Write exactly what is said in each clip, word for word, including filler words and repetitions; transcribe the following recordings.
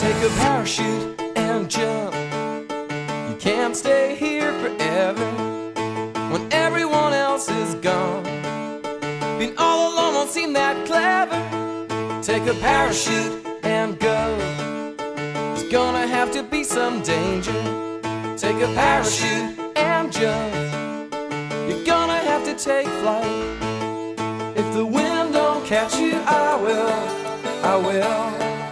Take a parachute and jump. You can't stay here forever when everyone else is gone. Being all alone won't seem that clever. Take a parachute and go. There's gonna have to be some danger. Take a parachute and jump. You're gonna have to take flight. If the wind don't catch you, I will, I will.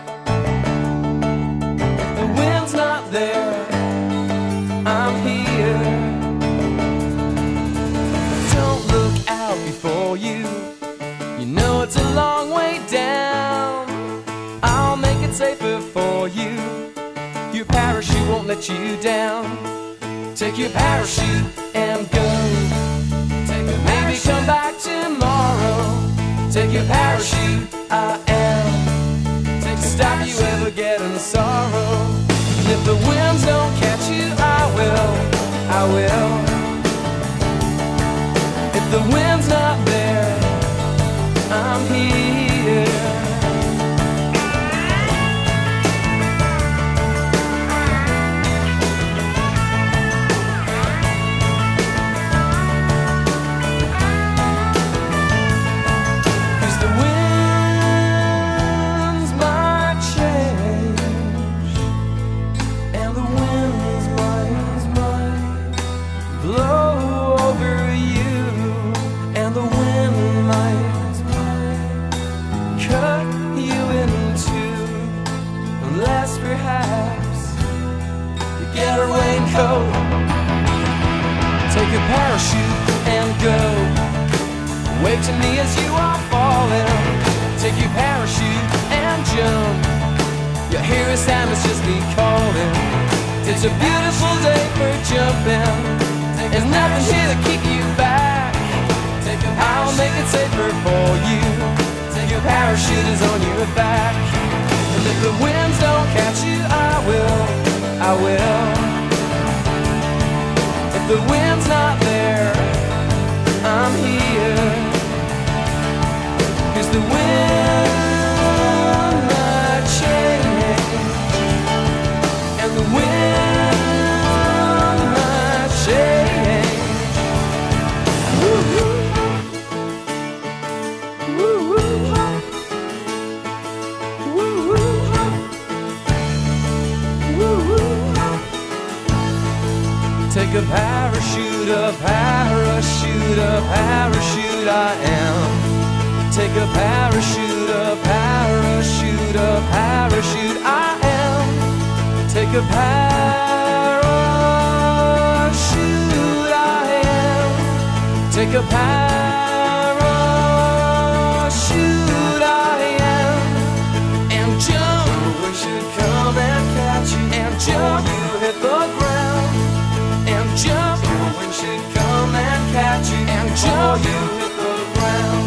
If the wind's not there, I'm here. Don't look out before you. You know it's a long way down. I'll make it safer for you. Your parachute won't let you down. Take your parachute and go. Take a Maybe come back tomorrow. Take your parachute, I am. Take to stop you ever getting sorrow. And if the winds don't catch you, I will, I will. If the wind's not there, I'm here. Perhaps you get a raincoat. Take a parachute and go. Wave to me as you are falling. Take your parachute and jump. You hear a sound, it's just me calling. It's a beautiful day for jumping. There's nothing here to keep you back. I'll make it safer for you. Your parachute is on your back. And if the winds don't catch you, I will, I will. If the wind's not there, I'm here. 'Cause the wind might change, and the wind might change. Woo-hoo. Take a parachute, a parachute, a parachute I am. Take a parachute, a parachute, a parachute I am. Take a parachute I am. Take a parachute I am. And jump, the wind should come and catch you. And jump, you hit the ground. And jump, the wind should come and catch you. And jump, you hit the ground.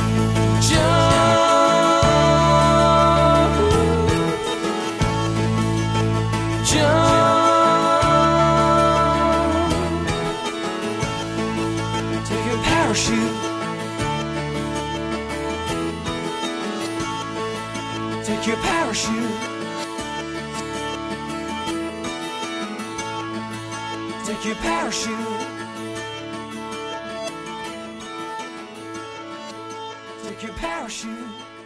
Jump, jump. Take your parachute. Take your parachute. Take your parachute. Take your parachute.